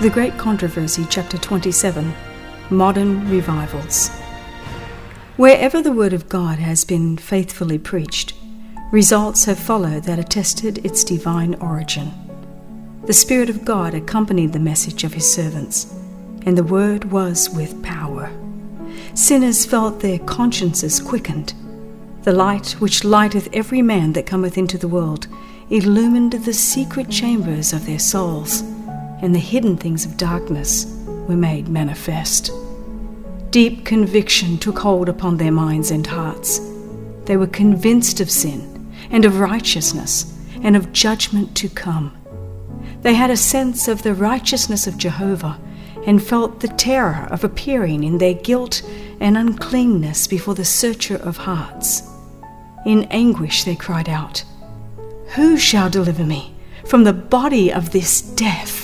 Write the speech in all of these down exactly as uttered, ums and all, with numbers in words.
The Great Controversy, Chapter twenty-seven, Modern Revivals. Wherever the Word of God has been faithfully preached, results have followed that attested its divine origin. The Spirit of God accompanied the message of His servants, and the Word was with power. Sinners felt their consciences quickened. The light which lighteth every man that cometh into the world illumined the secret chambers of their souls, and the hidden things of darkness were made manifest. Deep conviction took hold upon their minds and hearts. They were convinced of sin, and of righteousness, and of judgment to come. They had a sense of the righteousness of Jehovah, and felt the terror of appearing in their guilt and uncleanness before the Searcher of hearts. In anguish they cried out, "Who shall deliver me from the body of this death?"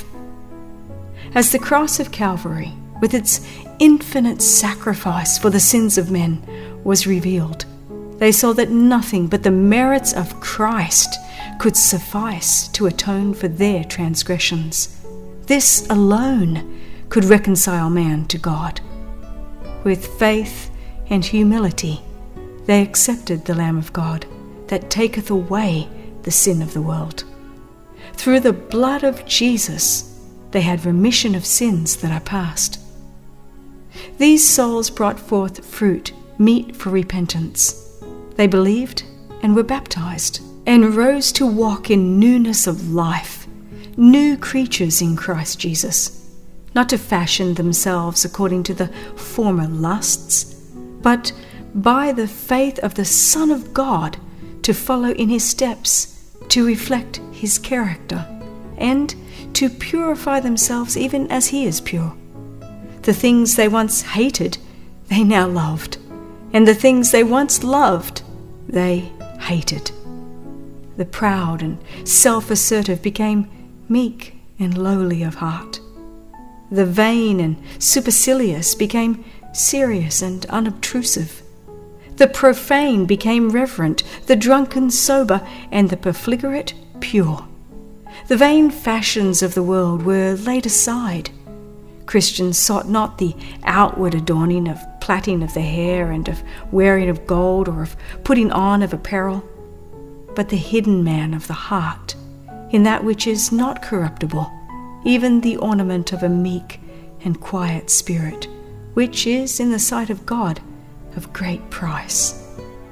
As the cross of Calvary, with its infinite sacrifice for the sins of men, was revealed, they saw that nothing but the merits of Christ could suffice to atone for their transgressions. This alone could reconcile man to God. With faith and humility, they accepted the Lamb of God that taketh away the sin of the world. Through the blood of Jesus, they had remission of sins that are past. These souls brought forth fruit meet for repentance. They believed and were baptized, and rose to walk in newness of life, new creatures in Christ Jesus, not to fashion themselves according to the former lusts, but by the faith of the Son of God to follow in His steps, to reflect His character, and to purify themselves even as He is pure. The things they once hated, they now loved, and the things they once loved, they hated. The proud and self-assertive became meek and lowly of heart. The vain and supercilious became serious and unobtrusive. The profane became reverent, the drunken sober, and the profligate pure. The vain fashions of the world were laid aside. Christians sought not the outward adorning of plaiting of the hair and of wearing of gold or of putting on of apparel, but the hidden man of the heart, in that which is not corruptible, even the ornament of a meek and quiet spirit, which is in the sight of God of great price.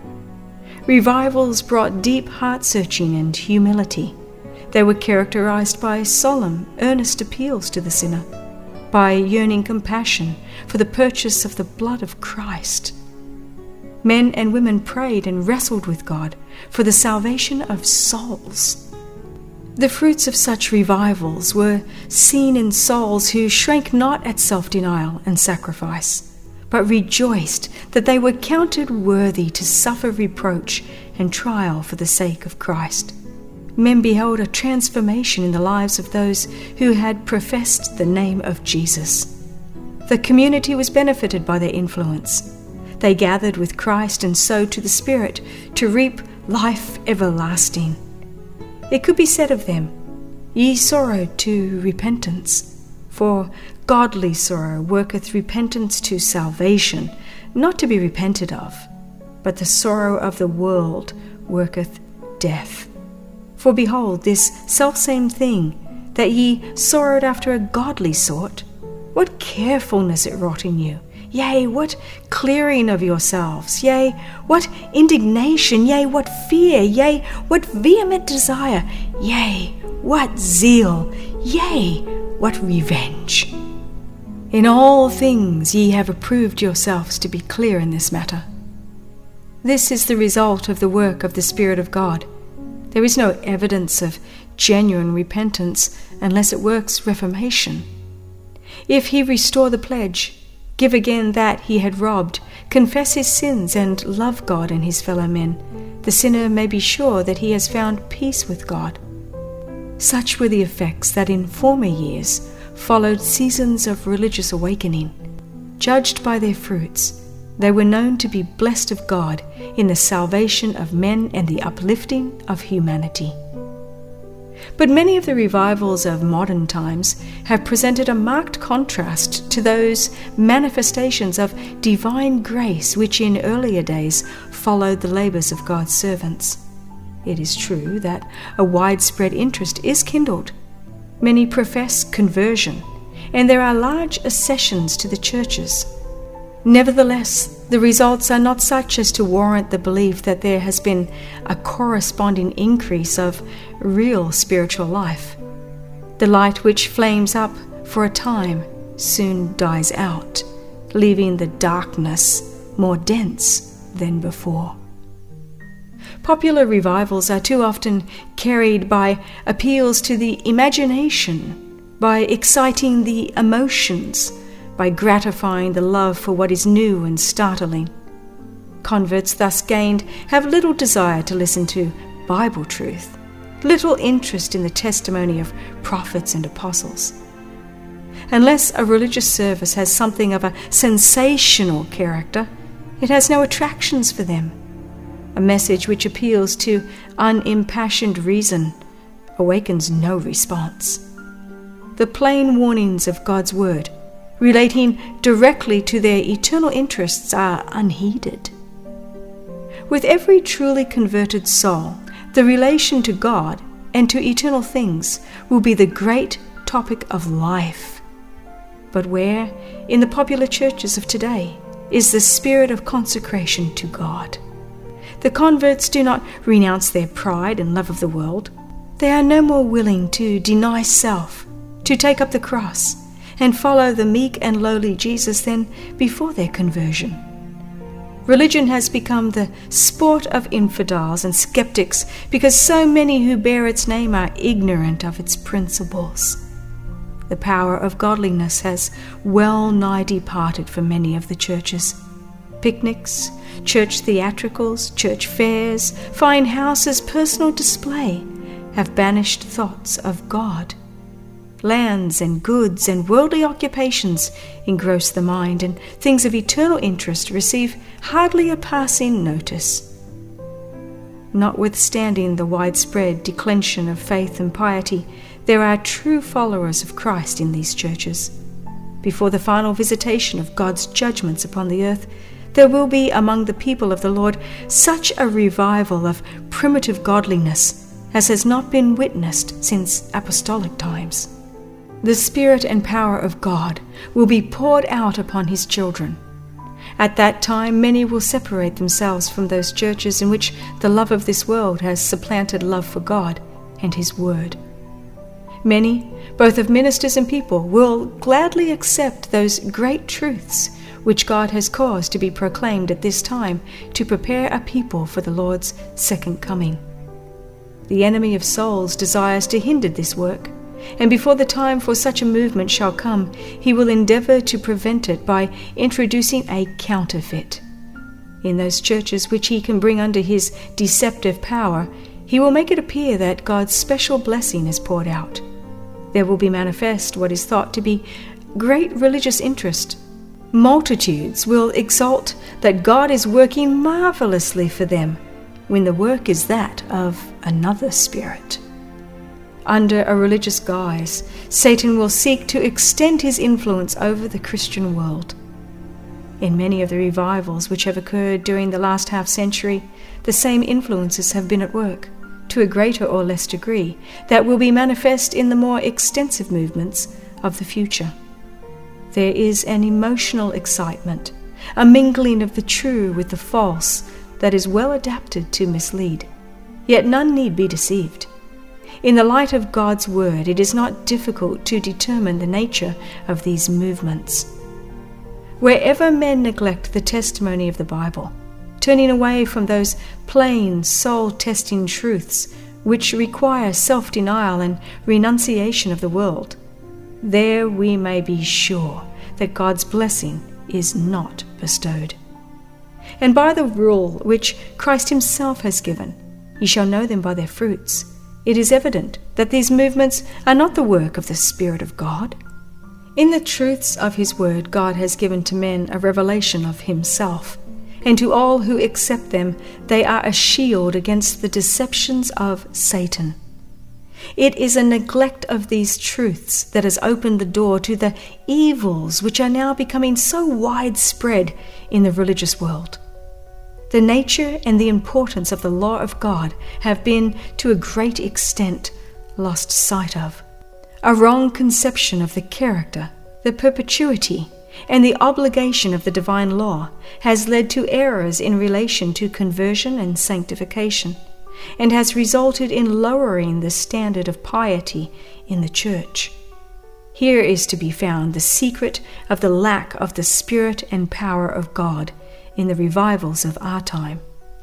Revivals brought deep heart-searching and humility. They were characterized by solemn, earnest appeals to the sinner, by yearning compassion for the purchase of the blood of Christ. Men and women prayed and wrestled with God for the salvation of souls. The fruits of such revivals were seen in souls who shrank not at self-denial and sacrifice, but rejoiced that they were counted worthy to suffer reproach and trial for the sake of Christ. Men beheld a transformation in the lives of those who had professed the name of Jesus. The community was benefited by their influence. They gathered with Christ and sowed to the Spirit to reap life everlasting. It could be said of them, "Ye sorrowed to repentance," for godly sorrow worketh repentance to salvation, not to be repented of, but the sorrow of the world worketh death. For behold, this selfsame thing, that ye sorrowed after a godly sort, what carefulness it wrought in you, yea, what clearing of yourselves, yea, what indignation, yea, what fear, yea, what vehement desire, yea, what zeal, yea, what revenge. In all things ye have approved yourselves to be clear in this matter. This is the result of the work of the Spirit of God. There is no evidence of genuine repentance unless it works reformation. If he restore the pledge, give again that he had robbed, confess his sins, and love God and his fellow men, the sinner may be sure that he has found peace with God. Such were the effects that in former years followed seasons of religious awakening. Judged by their fruits, they were known to be blessed of God in the salvation of men and the uplifting of humanity. But many of the revivals of modern times have presented a marked contrast to those manifestations of divine grace which in earlier days followed the labours of God's servants. It is true that a widespread interest is kindled. Many profess conversion, and there are large accessions to the churches. Nevertheless, the results are not such as to warrant the belief that there has been a corresponding increase of real spiritual life. The light which flames up for a time soon dies out, leaving the darkness more dense than before. Popular revivals are too often carried by appeals to the imagination, by exciting the emotions, by gratifying the love for what is new and startling. Converts thus gained have little desire to listen to Bible truth, little interest in the testimony of prophets and apostles. Unless a religious service has something of a sensational character, it has no attractions for them. A message which appeals to unimpassioned reason awakens no response. The plain warnings of God's word, relating directly to their eternal interests, are unheeded. With every truly converted soul, the relation to God and to eternal things will be the great topic of life. But where, in the popular churches of today, is the spirit of consecration to God? The converts do not renounce their pride and love of the world. They are no more willing to deny self, to take up the cross, and follow the meek and lowly Jesus than before their conversion. Religion has become the sport of infidels and skeptics because so many who bear its name are ignorant of its principles. The power of godliness has well nigh departed from many of the churches. Picnics, church theatricals, church fairs, fine houses, personal display have banished thoughts of God. Lands and goods and worldly occupations engross the mind, and things of eternal interest receive hardly a passing notice. Notwithstanding the widespread declension of faith and piety, there are true followers of Christ in these churches. Before the final visitation of God's judgments upon the earth, there will be among the people of the Lord such a revival of primitive godliness as has not been witnessed since apostolic times. The Spirit and power of God will be poured out upon His children. At that time, many will separate themselves from those churches in which the love of this world has supplanted love for God and His Word. Many, both of ministers and people, will gladly accept those great truths which God has caused to be proclaimed at this time to prepare a people for the Lord's second coming. The enemy of souls desires to hinder this work, and before the time for such a movement shall come, he will endeavor to prevent it by introducing a counterfeit. In those churches which he can bring under his deceptive power, he will make it appear that God's special blessing is poured out. There will be manifest what is thought to be great religious interest. Multitudes will exult that God is working marvelously for them, when the work is that of another spirit. Under a religious guise, Satan will seek to extend his influence over the Christian world. In many of the revivals which have occurred during the last half-century, the same influences have been at work, to a greater or less degree, that will be manifest in the more extensive movements of the future. There is an emotional excitement, a mingling of the true with the false that is well adapted to mislead. Yet none need be deceived. In the light of God's word, it is not difficult to determine the nature of these movements. Wherever men neglect the testimony of the Bible, turning away from those plain, soul-testing truths which require self-denial and renunciation of the world, there we may be sure that God's blessing is not bestowed. And by the rule which Christ himself has given, ye shall know them by their fruits, it is evident that these movements are not the work of the Spirit of God. In the truths of his word, God has given to men a revelation of himself, and to all who accept them, they are a shield against the deceptions of Satan. It is a neglect of these truths that has opened the door to the evils which are now becoming so widespread in the religious world. The nature and the importance of the law of God have been, to a great extent, lost sight of. A wrong conception of the character, the perpetuity, and the obligation of the divine law has led to errors in relation to conversion and sanctification, and has resulted in lowering the standard of piety in the Church. Here is to be found the secret of the lack of the Spirit and power of God in the revivals of our time.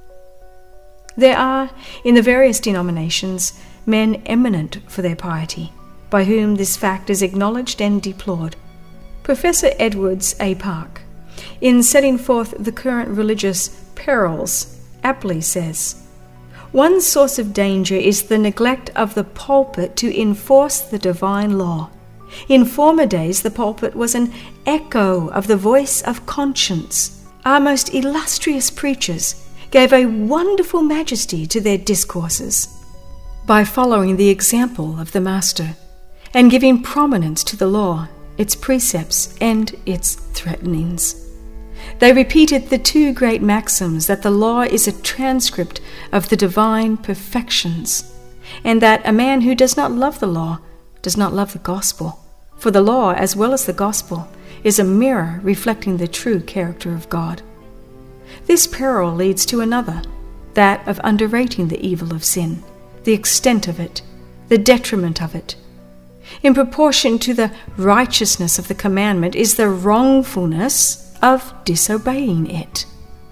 There are, in the various denominations, men eminent for their piety, by whom this fact is acknowledged and deplored. Professor Edwards A. Park, in setting forth the current religious perils, aptly says, "One source of danger is the neglect of the pulpit to enforce the divine law. In former days the pulpit was an echo of the voice of conscience. Our most illustrious preachers gave a wonderful majesty to their discourses by following the example of the Master, and giving prominence to the law, its precepts, and its threatenings. They repeated the two great maxims that the law is a transcript of the divine perfections, and that a man who does not love the law does not love the gospel, for the law, as well as the gospel, is a mirror reflecting the true character of God. This peril leads to another, that of underrating the evil of sin, the extent of it, the detriment of it. In proportion to the righteousness of the commandment is the wrongfulness of disobeying it.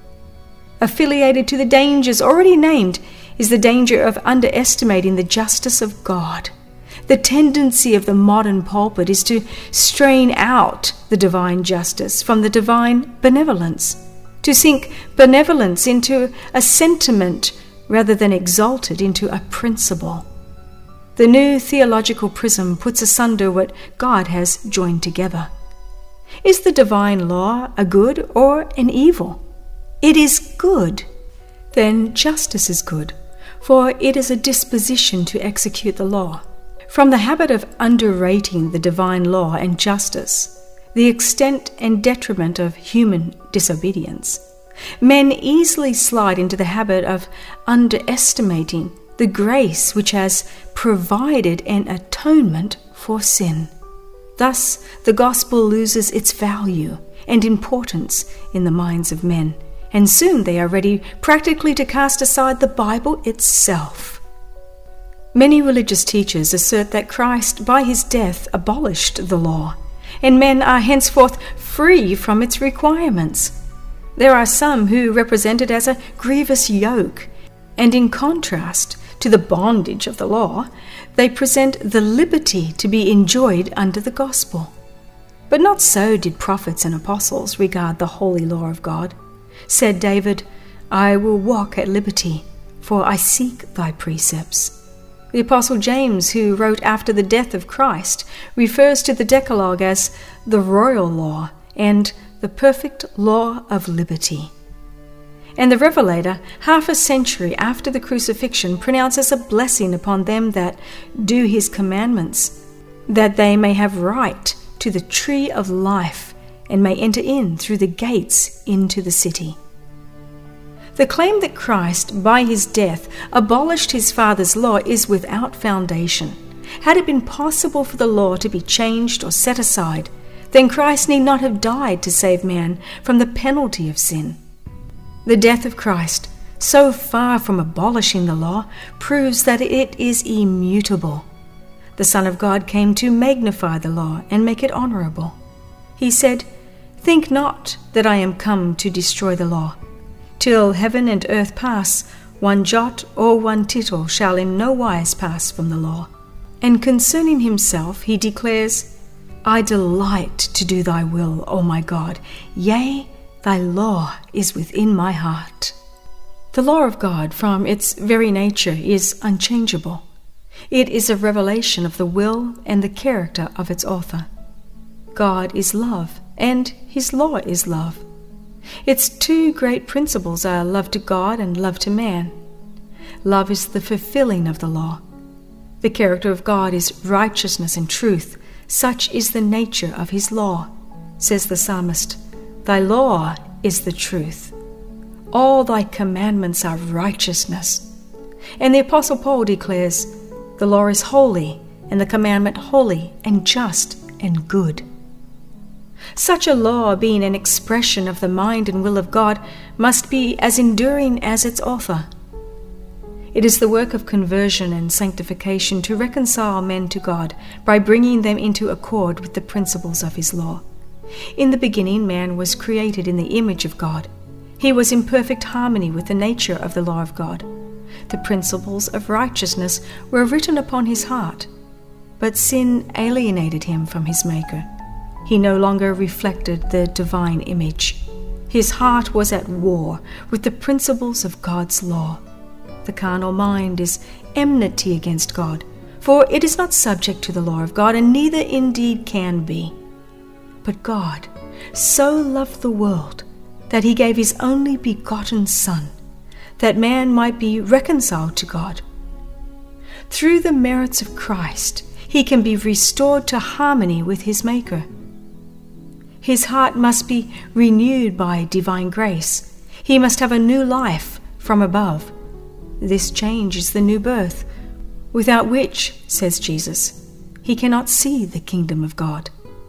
Affiliated to the dangers already named is the danger of underestimating the justice of God. The tendency of the modern pulpit is to strain out the divine justice from the divine benevolence, to sink benevolence into a sentiment rather than exalt it into a principle. The new theological prism puts asunder what God has joined together. Is the divine law a good or an evil? It is good. Then justice is good, for it is a disposition to execute the law. From the habit of underrating the divine law and justice, the extent and detriment of human disobedience, men easily slide into the habit of underestimating the grace which has provided an atonement for sin. Thus, the gospel loses its value and importance in the minds of men, and soon they are ready practically to cast aside the Bible itself. Many religious teachers assert that Christ, by his death, abolished the law, and men are henceforth free from its requirements. There are some who represent it as a grievous yoke, and in contrast to the bondage of the law, they present the liberty to be enjoyed under the gospel. But not so did prophets and apostles regard the holy law of God. Said David, "I will walk at liberty, for I seek thy precepts." The Apostle James, who wrote after the death of Christ, refers to the Decalogue as the royal law and the perfect law of liberty. And the Revelator, half a century after the crucifixion, pronounces a blessing upon them that do his commandments, that they may have right to the tree of life and may enter in through the gates into the city. The claim that Christ, by his death, abolished his Father's law is without foundation. Had it been possible for the law to be changed or set aside, then Christ need not have died to save man from the penalty of sin. The death of Christ, so far from abolishing the law, proves that it is immutable. The Son of God came to magnify the law and make it honorable. He said, "Think not that I am come to destroy the law. Till heaven and earth pass, one jot or one tittle shall in no wise pass from the law." And concerning himself he declares, "I delight to do thy will, O my God. Yea, thy law is within my heart." The law of God, from its very nature, is unchangeable. It is a revelation of the will and the character of its author. God is love, and his law is love. Its two great principles are love to God and love to man. Love is the fulfilling of the law. The character of God is righteousness and truth. Such is the nature of his law. Says the psalmist, "Thy law is the truth. All thy commandments are righteousness." And the Apostle Paul declares, "The law is holy, and the commandment holy and just and good." Such a law, being an expression of the mind and will of God, must be as enduring as its author. It is the work of conversion and sanctification to reconcile men to God by bringing them into accord with the principles of his law. In the beginning, man was created in the image of God. He was in perfect harmony with the nature of the law of God. The principles of righteousness were written upon his heart, but sin alienated him from his Maker. He no longer reflected the divine image. His heart was at war with the principles of God's law. The carnal mind is enmity against God, for it is not subject to the law of God, and neither indeed can be. But God so loved the world that he gave his only begotten Son, that man might be reconciled to God. Through the merits of Christ, he can be restored to harmony with his Maker. His heart must be renewed by divine grace. He must have a new life from above. This change is the new birth, without which, says Jesus, he cannot see the kingdom of God.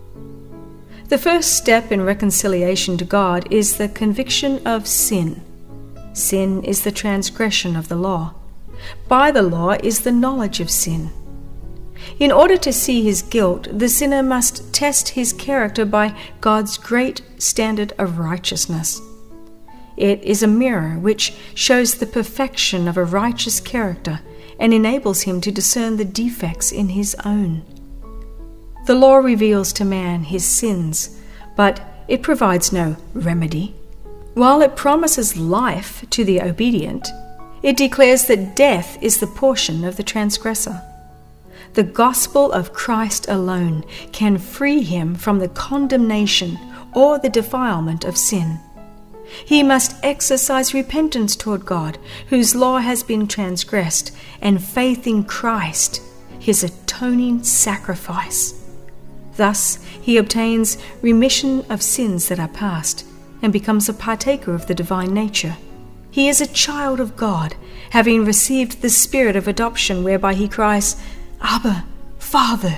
The first step in reconciliation to God is the conviction of sin. Sin is the transgression of the law. By the law is the knowledge of sin. In order to see his guilt, the sinner must test his character by God's great standard of righteousness. It is a mirror which shows the perfection of a righteous character and enables him to discern the defects in his own. The law reveals to man his sins, but it provides no remedy. While it promises life to the obedient, it declares that death is the portion of the transgressor. The gospel of Christ alone can free him from the condemnation or the defilement of sin. He must exercise repentance toward God, whose law has been transgressed, and faith in Christ, his atoning sacrifice. Thus he obtains remission of sins that are past, and becomes a partaker of the divine nature. He is a child of God, having received the spirit of adoption, whereby he cries, "Abba, Father."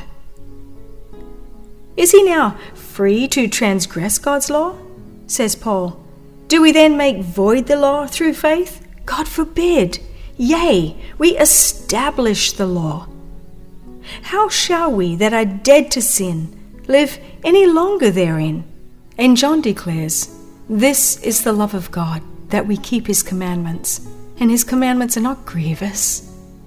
Is he now free to transgress God's law? Says Paul. Do we then make void the law through faith? God forbid. Yea, we establish the law. How shall we that are dead to sin live any longer therein? And John declares, "This is the love of God, that we keep his commandments, and his commandments are not grievous."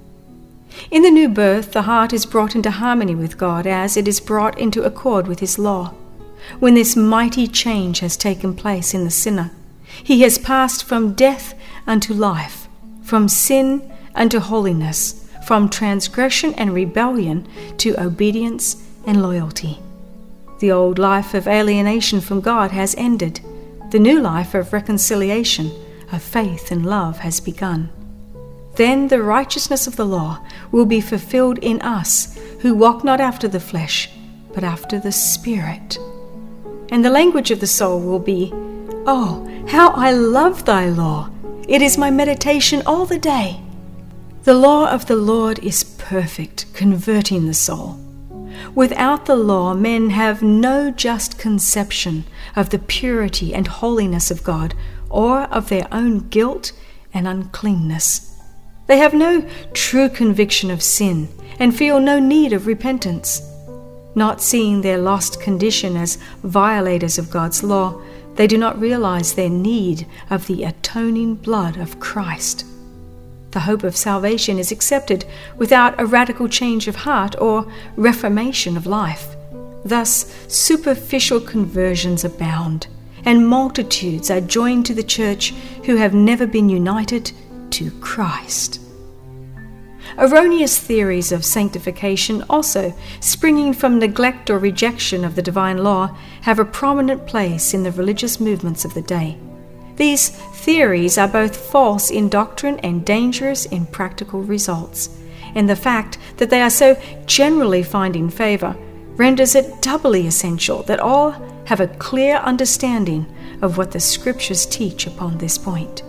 In the new birth, the heart is brought into harmony with God as it is brought into accord with his law. When this mighty change has taken place in the sinner, he has passed from death unto life, from sin unto holiness, from transgression and rebellion to obedience and loyalty. The old life of alienation from God has ended. The new life of reconciliation, of faith and love has begun. Then the righteousness of the law will be fulfilled in us, who walk not after the flesh, but after the Spirit. And the language of the soul will be, "Oh, how I love thy law! It is my meditation all the day." The law of the Lord is perfect, converting the soul. Without the law, men have no just conception of the purity and holiness of God, or of their own guilt and uncleanness. They have no true conviction of sin and feel no need of repentance. Not seeing their lost condition as violators of God's law, they do not realize their need of the atoning blood of Christ. The hope of salvation is accepted without a radical change of heart or reformation of life. Thus, superficial conversions abound, and multitudes are joined to the church who have never been united to Christ. Erroneous theories of sanctification, also springing from neglect or rejection of the divine law, have a prominent place in the religious movements of the day. These theories are both false in doctrine and dangerous in practical results, and the fact that they are so generally finding favour renders it doubly essential that all have a clear understanding of what the Scriptures teach upon this point.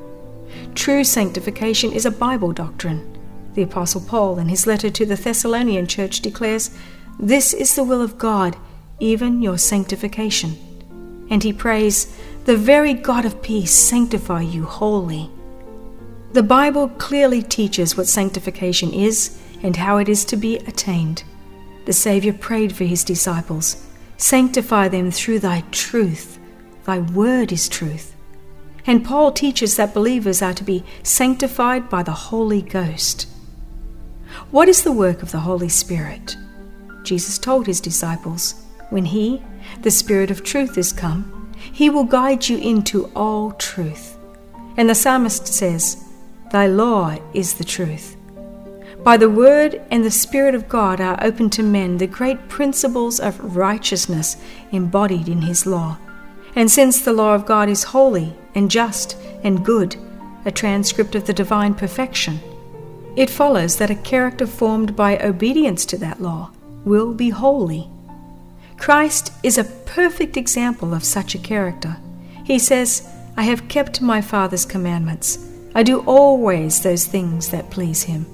True sanctification is a Bible doctrine. The Apostle Paul, in his letter to the Thessalonian church, declares, "This is the will of God, even your sanctification." And he prays, "The very God of peace sanctify you wholly." The Bible clearly teaches what sanctification is and how it is to be attained. The Saviour prayed for his disciples, "Sanctify them through thy truth. Thy word is truth." And Paul teaches that believers are to be sanctified by the Holy Ghost. What is the work of the Holy Spirit? Jesus told his disciples, "When he, the Spirit of truth, is come, he will guide you into all truth." And the psalmist says, "Thy law is the truth." By the word and the Spirit of God are open to men the great principles of righteousness embodied in his law. And since the law of God is holy and just and good, a transcript of the divine perfection, it follows that a character formed by obedience to that law will be holy. Christ is a perfect example of such a character. He says, "I have kept my Father's commandments. I do always those things that please him."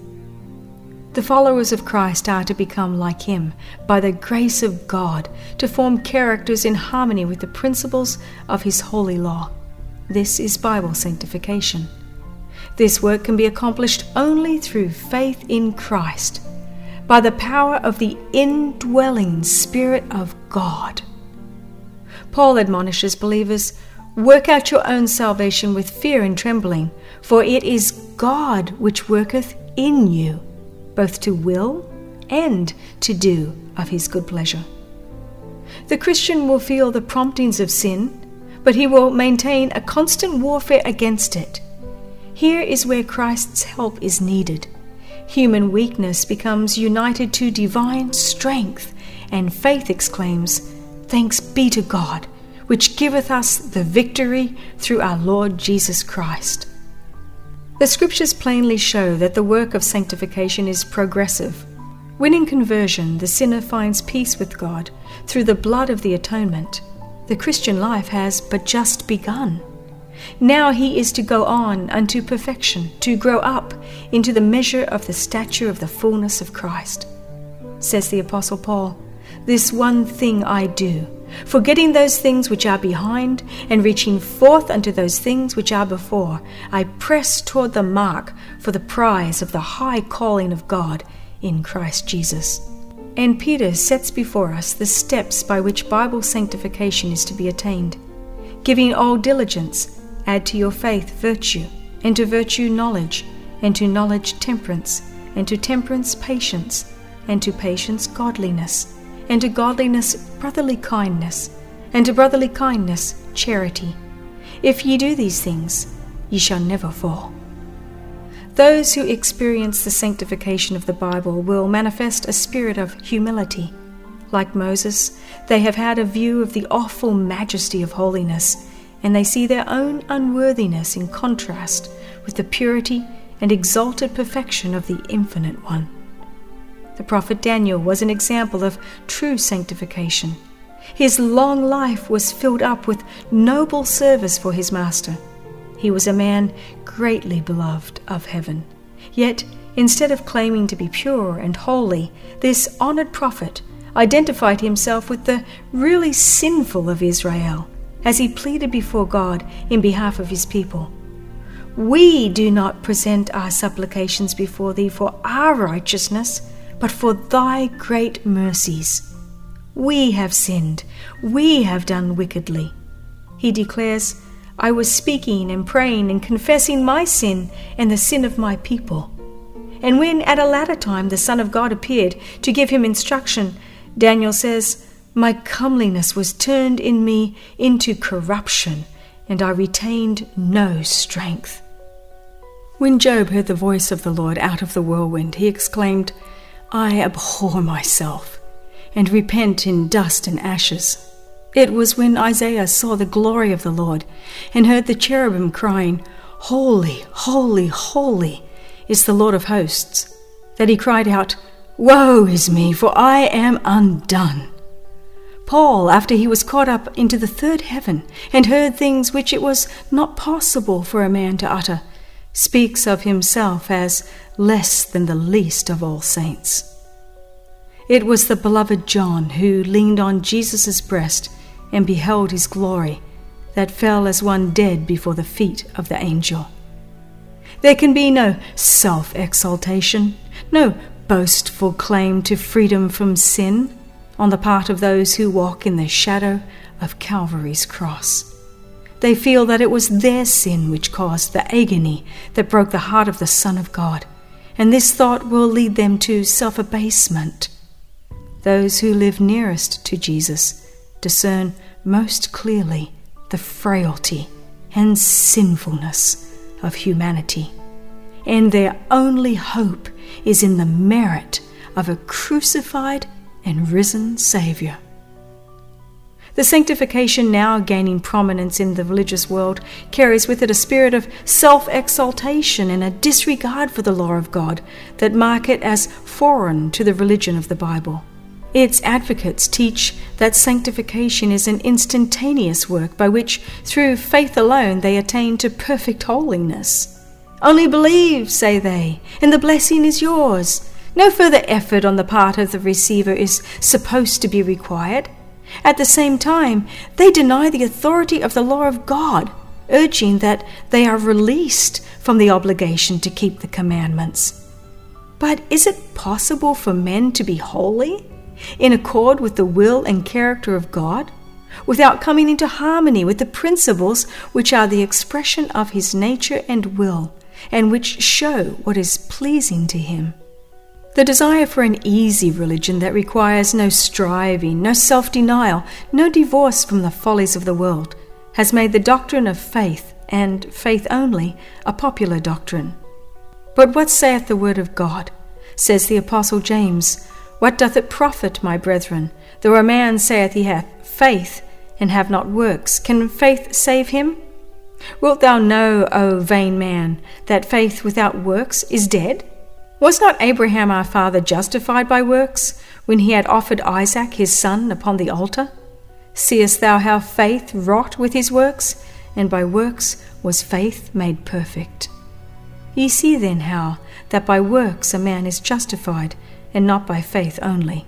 The followers of Christ are to become like him by the grace of God, to form characters in harmony with the principles of his holy law. This is Bible sanctification. This work can be accomplished only through faith in Christ, by the power of the indwelling Spirit of God. Paul admonishes believers, "Work out your own salvation with fear and trembling, for it is God which worketh in you, both to will and to do of his good pleasure." The Christian will feel the promptings of sin, but he will maintain a constant warfare against it. Here is where Christ's help is needed. Human weakness becomes united to divine strength, and faith exclaims, "Thanks be to God, which giveth us the victory through our Lord Jesus Christ." The Scriptures plainly show that the work of sanctification is progressive. When in conversion the sinner finds peace with God through the blood of the atonement, the Christian life has but just begun. Now he is to go on unto perfection, to grow up into the measure of the stature of the fullness of Christ. Says the Apostle Paul, "This one thing I do, forgetting those things which are behind, and reaching forth unto those things which are before, I press toward the mark for the prize of the high calling of God in Christ Jesus." And Peter sets before us the steps by which Bible sanctification is to be attained. "Giving all diligence, add to your faith virtue, and to virtue knowledge, and to knowledge temperance, and to temperance patience, and to patience godliness, and to godliness brotherly kindness, and to brotherly kindness charity. If ye do these things, ye shall never fall." Those who experience the sanctification of the Bible will manifest a spirit of humility. Like Moses, they have had a view of the awful majesty of holiness, and they see their own unworthiness in contrast with the purity and exalted perfection of the Infinite One. The prophet Daniel was an example of true sanctification. His long life was filled up with noble service for his master. He was a man greatly beloved of heaven. Yet, instead of claiming to be pure and holy, this honored prophet identified himself with the really sinful of Israel, as he pleaded before God in behalf of his people. "We do not present our supplications before thee for our righteousness, but for thy great mercies. We have sinned, we have done wickedly." He declares, "I was speaking and praying and confessing my sin and the sin of my people." And when at a latter time the Son of God appeared to give him instruction, Daniel says, "My comeliness was turned in me into corruption, and I retained no strength." When Job heard the voice of the Lord out of the whirlwind, he exclaimed, "I abhor myself, and repent in dust and ashes." It was when Isaiah saw the glory of the Lord, and heard the cherubim crying, "Holy, holy, holy is the Lord of hosts. that he cried out, "Woe is me, for I am undone." Paul, after he was caught up into the third heaven and heard things which it was not possible for a man to utter, speaks of himself as less than the least of all saints. It was the beloved John who leaned on Jesus' breast and beheld his glory, that fell as one dead before the feet of the angel. There can be no self-exaltation, no boastful claim to freedom from sin on the part of those who walk in the shadow of Calvary's cross. They feel that it was their sin which caused the agony that broke the heart of the Son of God, and this thought will lead them to self-abasement. Those who live nearest to Jesus discern most clearly the frailty and sinfulness of humanity, and their only hope is in the merit of a crucified and risen Saviour. The sanctification now gaining prominence in the religious world carries with it a spirit of self-exaltation and a disregard for the law of God that mark it as foreign to the religion of the Bible. Its advocates teach that sanctification is an instantaneous work by which, through faith alone, they attain to perfect holiness. Only believe, say they, and the blessing is yours. No further effort on the part of the receiver is supposed to be required. At the same time, they deny the authority of the law of God, urging that they are released from the obligation to keep the commandments. But is it possible for men to be holy, in accord with the will and character of God, without coming into harmony with the principles which are the expression of his nature and will, and which show what is pleasing to him? The desire for an easy religion that requires no striving, no self-denial, no divorce from the follies of the world, has made the doctrine of faith, and faith only, a popular doctrine. But what saith the word of God? Says the Apostle James, "What doth it profit, my brethren, though a man saith he hath faith, and have not works? Can faith save him? Wilt thou know, O vain man, that faith without works is dead? Was not Abraham our father justified by works, when he had offered Isaac his son upon the altar? Seest thou how faith wrought with his works, and by works was faith made perfect? Ye see then how that by works a man is justified, and not by faith only."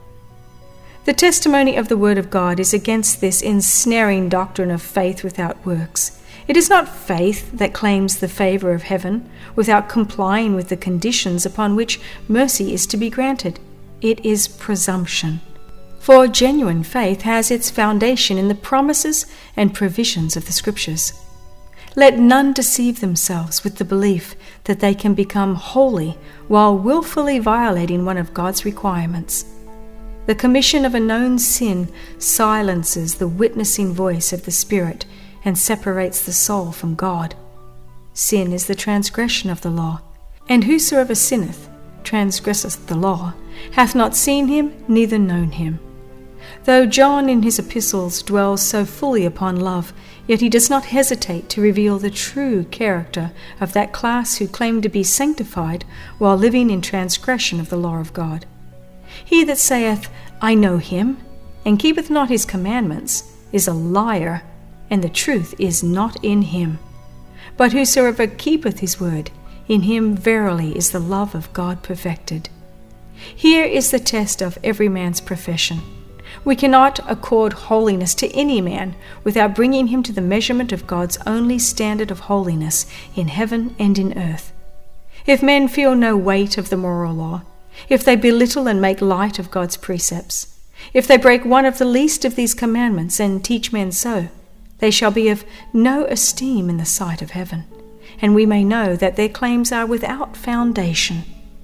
The testimony of the Word of God is against this ensnaring doctrine of faith without works. It is not faith that claims the favor of heaven without complying with the conditions upon which mercy is to be granted. It is presumption. For genuine faith has its foundation in the promises and provisions of the Scriptures. Let none deceive themselves with the belief that they can become holy while willfully violating one of God's requirements. The commission of a known sin silences the witnessing voice of the Spirit and separates the soul from God. Sin is the transgression of the law, and whosoever sinneth transgresseth the law, hath not seen him, neither known him. Though John in his epistles dwells so fully upon love, yet he does not hesitate to reveal the true character of that class who claim to be sanctified while living in transgression of the law of God. He that saith, "I know him," and keepeth not his commandments, is a liar, and the truth is not in him. But whosoever keepeth his word, in him verily is the love of God perfected. Here is the test of every man's profession. We cannot accord holiness to any man without bringing him to the measurement of God's only standard of holiness in heaven and in earth. If men feel no weight of the moral law, if they belittle and make light of God's precepts, if they break one of the least of these commandments and teach men so, they shall be of no esteem in the sight of heaven, and we may know that their claims are without foundation.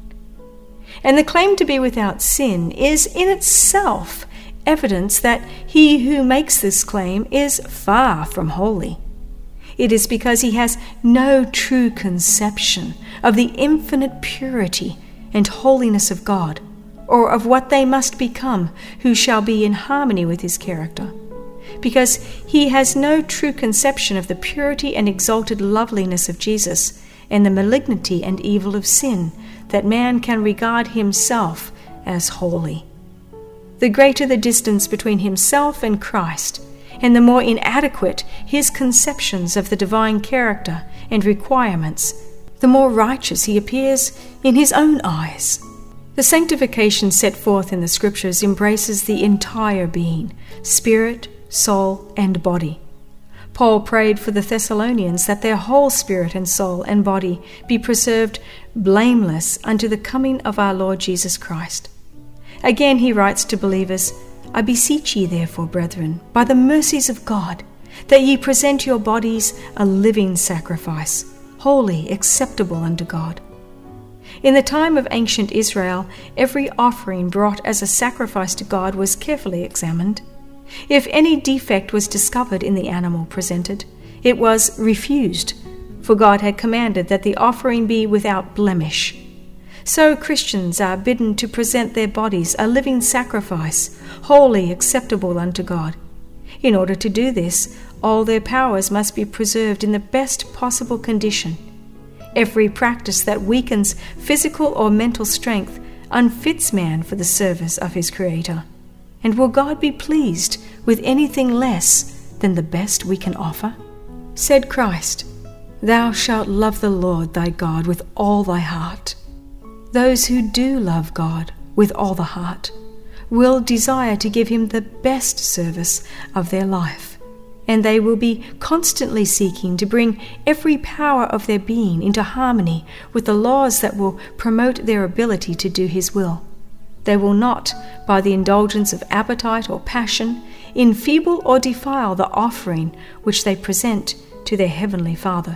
And the claim to be without sin is in itself evidence that he who makes this claim is far from holy. It is because he has no true conception of the infinite purity and holiness of God, or of what they must become who shall be in harmony with his character. Because he has no true conception of the purity and exalted loveliness of Jesus, and the malignity and evil of sin that man can regard himself as holy. The greater the distance between himself and Christ, and the more inadequate his conceptions of the divine character and requirements, the more righteous he appears in his own eyes. The sanctification set forth in the Scriptures embraces the entire being, spirit, soul, and body. Paul prayed for the Thessalonians that their whole spirit and soul and body be preserved blameless unto the coming of our Lord Jesus Christ. Again he writes to believers, I beseech ye therefore, brethren, by the mercies of God, that ye present your bodies a living sacrifice, holy, acceptable unto God. In the time of ancient Israel, every offering brought as a sacrifice to God was carefully examined. If any defect was discovered in the animal presented, it was refused, for God had commanded that the offering be without blemish. So Christians are bidden to present their bodies a living sacrifice, wholly acceptable unto God. In order to do this, all their powers must be preserved in the best possible condition. Every practice that weakens physical or mental strength unfits man for the service of his Creator. And will God be pleased with anything less than the best we can offer? Said Christ, Thou shalt love the Lord thy God with all thy heart. Those who do love God with all the heart will desire to give him the best service of their life, and they will be constantly seeking to bring every power of their being into harmony with the laws that will promote their ability to do his will. They will not, by the indulgence of appetite or passion, enfeeble or defile the offering which they present to their heavenly Father.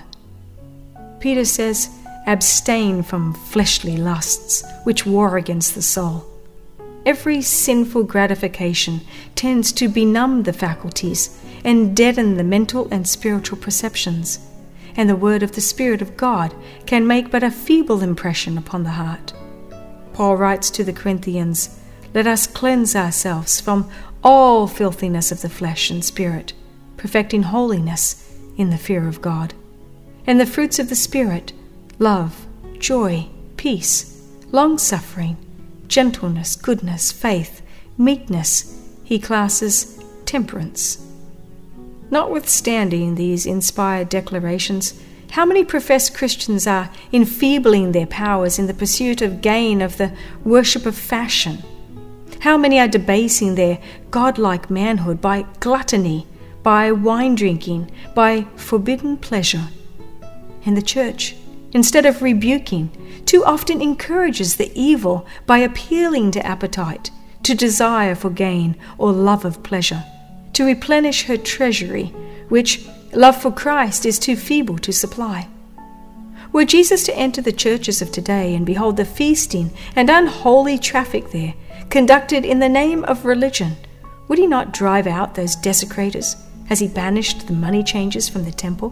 Peter says, Abstain from fleshly lusts, which war against the soul. Every sinful gratification tends to benumb the faculties and deaden the mental and spiritual perceptions, and the word of the Spirit of God can make but a feeble impression upon the heart. Paul writes to the Corinthians, Let us cleanse ourselves from all filthiness of the flesh and spirit, perfecting holiness in the fear of God. And the fruits of the Spirit, love, joy, peace, long-suffering, gentleness, goodness, faith, meekness, he classes temperance. Notwithstanding these inspired declarations, how many professed Christians are enfeebling their powers in the pursuit of gain of the worship of fashion? How many are debasing their godlike manhood by gluttony, by wine drinking, by forbidden pleasure? And the church, instead of rebuking, too often encourages the evil by appealing to appetite, to desire for gain or love of pleasure, to replenish her treasury, which love for Christ is too feeble to supply. Were Jesus to enter the churches of today and behold the feasting and unholy traffic there, conducted in the name of religion, would he not drive out those desecrators as he banished the money changers from the temple?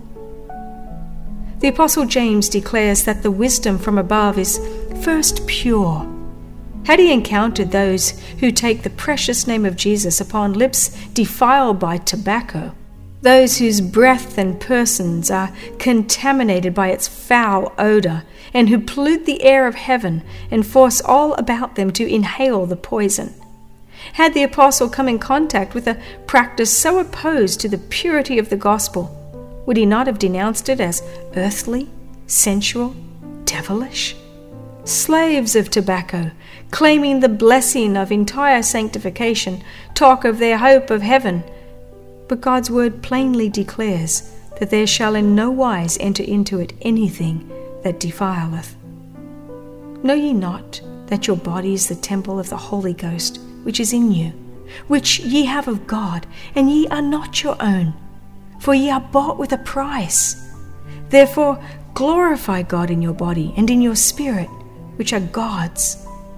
The Apostle James declares that the wisdom from above is first pure. Had he encountered those who take the precious name of Jesus upon lips defiled by tobacco, those whose breath and persons are contaminated by its foul odor, and who pollute the air of heaven and force all about them to inhale the poison, had the apostle come in contact with a practice so opposed to the purity of the gospel, would he not have denounced it as earthly, sensual, devilish? Slaves of tobacco, claiming the blessing of entire sanctification, talk of their hope of heaven, but God's word plainly declares that there shall in no wise enter into it anything that defileth. Know ye not that your body is the temple of the Holy Ghost, which is in you, which ye have of God, and ye are not your own? For ye are bought with a price. Therefore glorify God in your body and in your spirit, which are God's.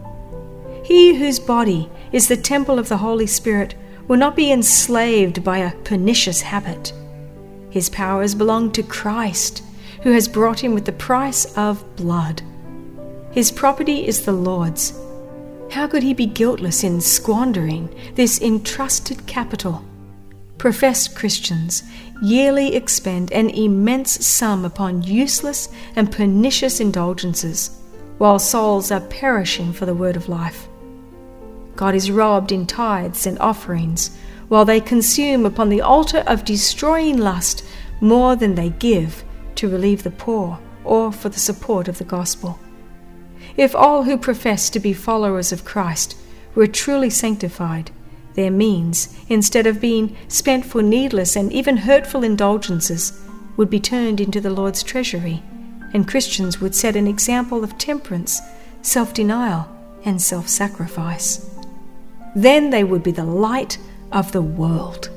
He whose body is the temple of the Holy Spirit will not be enslaved by a pernicious habit. His powers belong to Christ, who has brought him with the price of blood. His property is the Lord's. How could he be guiltless in squandering this entrusted capital? Professed Christians yearly expend an immense sum upon useless and pernicious indulgences, while souls are perishing for the word of life. God is robbed in tithes and offerings, while they consume upon the altar of destroying lust more than they give to relieve the poor or for the support of the gospel. If all who profess to be followers of Christ were truly sanctified, their means, instead of being spent for needless and even hurtful indulgences, would be turned into the Lord's treasury, and Christians would set an example of temperance, self-denial, and self-sacrifice. Then they would be the light of the world.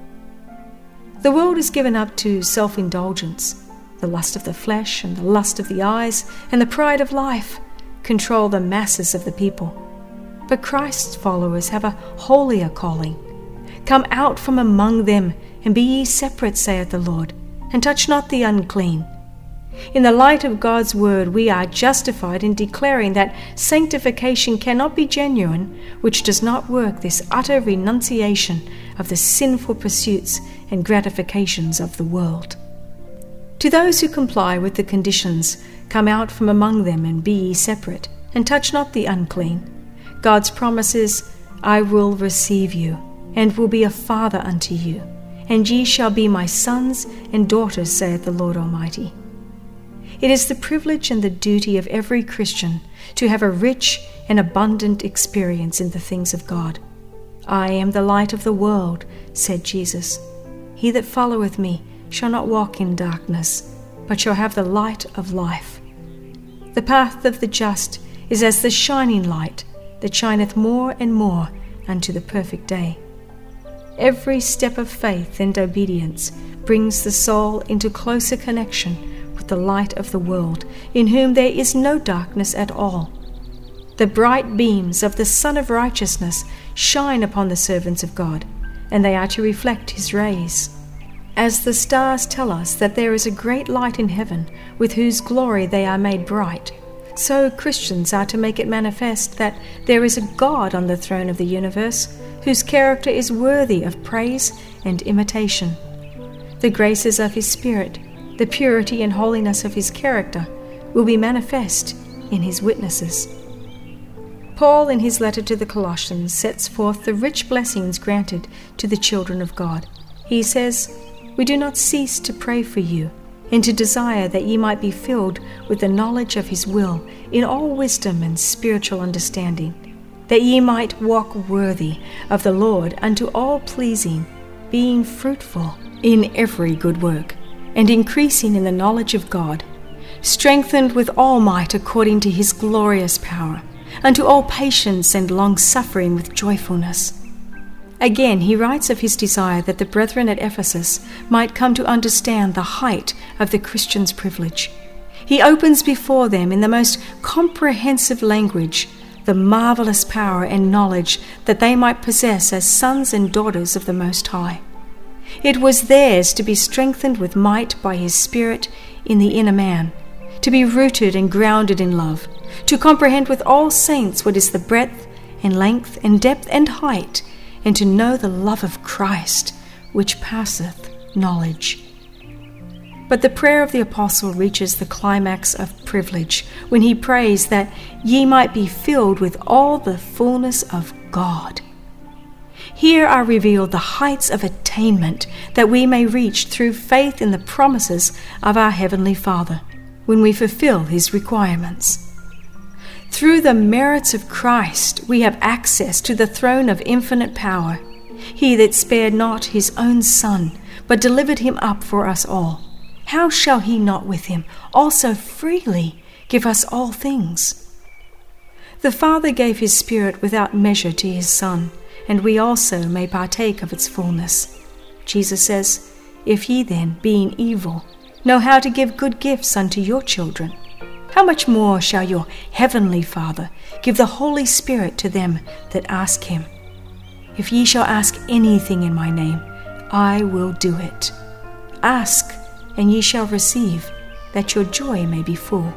The world is given up to self-indulgence. The lust of the flesh and the lust of the eyes and the pride of life control the masses of the people. But Christ's followers have a holier calling. Come out from among them, and be ye separate, saith the Lord, and touch not the unclean. In the light of God's word, we are justified in declaring that sanctification cannot be genuine which does not work this utter renunciation of the sinful pursuits and gratifications of the world. To those who comply with the conditions, come out from among them and be ye separate, and touch not the unclean, God's promise is, I will receive you, and will be a father unto you, and ye shall be my sons and daughters, saith the Lord Almighty. It is the privilege and the duty of every Christian to have a rich and abundant experience in the things of God. I am the light of the world, said Jesus. He that followeth me shall not walk in darkness, but shall have the light of life. The path of the just is as the shining light that shineth more and more unto the perfect day. Every step of faith and obedience brings the soul into closer connection with the light of the world, in whom there is no darkness at all. The bright beams of the Sun of Righteousness shine upon the servants of God, and they are to reflect his rays. As the stars tell us that there is a great light in heaven, with whose glory they are made bright, so Christians are to make it manifest that there is a God on the throne of the universe, whose character is worthy of praise and imitation. The graces of his Spirit, the purity and holiness of his character, will be manifest in his witnesses. Paul, in his letter to the Colossians, sets forth the rich blessings granted to the children of God. He says, We do not cease to pray for you, and to desire that ye might be filled with the knowledge of his will, in all wisdom and spiritual understanding, that ye might walk worthy of the Lord unto all pleasing, being fruitful in every good work, and increasing in the knowledge of God, strengthened with all might according to his glorious power, unto all patience and long-suffering with joyfulness. Again, he writes of his desire that the brethren at Ephesus might come to understand the height of the Christian's privilege. He opens before them in the most comprehensive language the marvelous power and knowledge that they might possess as sons and daughters of the Most High. It was theirs to be strengthened with might by his Spirit in the inner man, to be rooted and grounded in love, to comprehend with all saints what is the breadth and length and depth and height, and to know the love of Christ, which passeth knowledge. But the prayer of the apostle reaches the climax of privilege when he prays that ye might be filled with all the fullness of God. Here are revealed the heights of attainment that we may reach through faith in the promises of our Heavenly Father when we fulfill his requirements. Through the merits of Christ, we have access to the throne of infinite power. He that spared not his own Son, but delivered him up for us all, how shall he not with him also freely give us all things? The Father gave his Spirit without measure to his Son, and we also may partake of its fullness. Jesus says, If ye then, being evil, know how to give good gifts unto your children, how much more shall your heavenly Father give the Holy Spirit to them that ask him? If ye shall ask anything in my name, I will do it. Ask, and ye shall receive, that your joy may be full.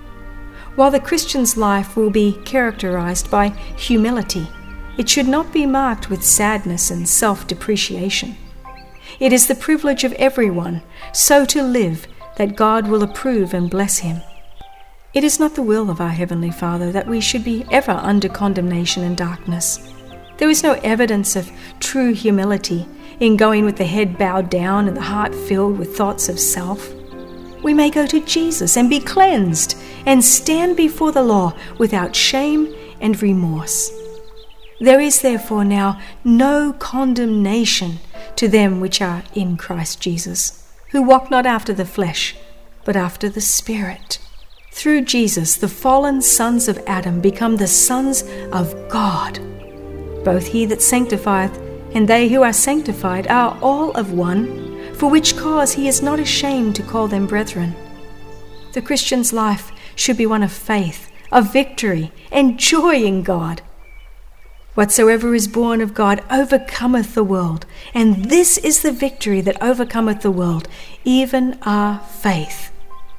While the Christian's life will be characterized by humility, it should not be marked with sadness and self-depreciation. It is the privilege of everyone so to live that God will approve and bless him. It is not the will of our Heavenly Father that we should be ever under condemnation and darkness. There is no evidence of true humility in going with the head bowed down and the heart filled with thoughts of self. We may go to Jesus and be cleansed and stand before the law without shame and remorse. There is therefore now no condemnation to them which are in Christ Jesus, who walk not after the flesh, but after the Spirit. Through Jesus, the fallen sons of Adam become the sons of God. Both he that sanctifieth and they who are sanctified are all of one, for which cause he is not ashamed to call them brethren. The Christian's life should be one of faith, of victory, and joy in God. Whatsoever is born of God overcometh the world, and this is the victory that overcometh the world, even our faith.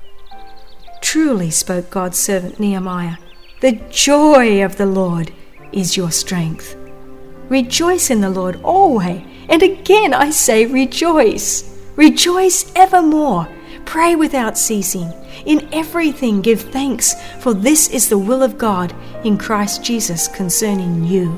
Truly spoke God's servant Nehemiah, the joy of the Lord is your strength. Rejoice in the Lord always, and again I say rejoice. Rejoice evermore. Pray without ceasing. In everything give thanks, for this is the will of God in Christ Jesus concerning you.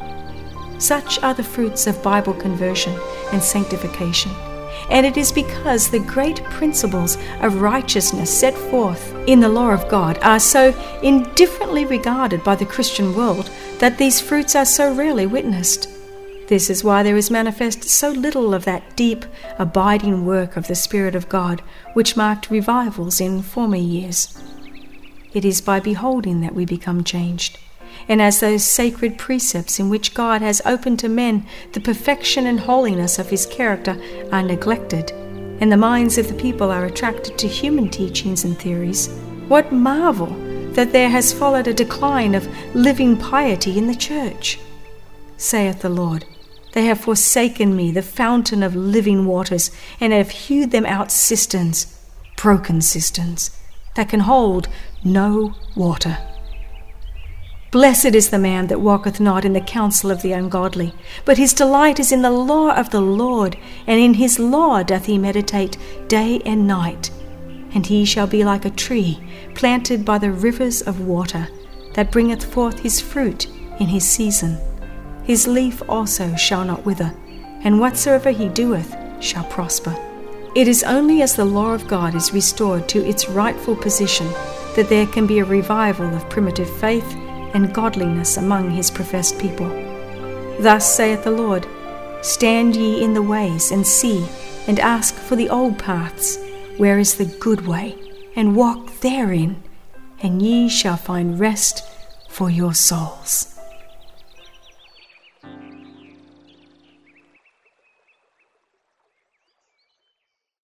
Such are the fruits of Bible conversion and sanctification. And it is because the great principles of righteousness set forth in the law of God are so indifferently regarded by the Christian world that these fruits are so rarely witnessed. This is why there is manifest so little of that deep, abiding work of the Spirit of God which marked revivals in former years. It is by beholding that we become changed. And as those sacred precepts in which God has opened to men the perfection and holiness of his character are neglected, and the minds of the people are attracted to human teachings and theories, what marvel that there has followed a decline of living piety in the church? Saith the Lord, they have forsaken me, the fountain of living waters, and have hewed them out cisterns, broken cisterns, that can hold no water. Blessed is the man that walketh not in the counsel of the ungodly, but his delight is in the law of the Lord, and in his law doth he meditate day and night. And he shall be like a tree planted by the rivers of water, that bringeth forth his fruit in his season. His leaf also shall not wither, and whatsoever he doeth shall prosper. It is only as the law of God is restored to its rightful position that there can be a revival of primitive faith and godliness among his professed people. Thus saith the Lord, stand ye in the ways, and see, and ask for the old paths, where is the good way, and walk therein, and ye shall find rest for your souls.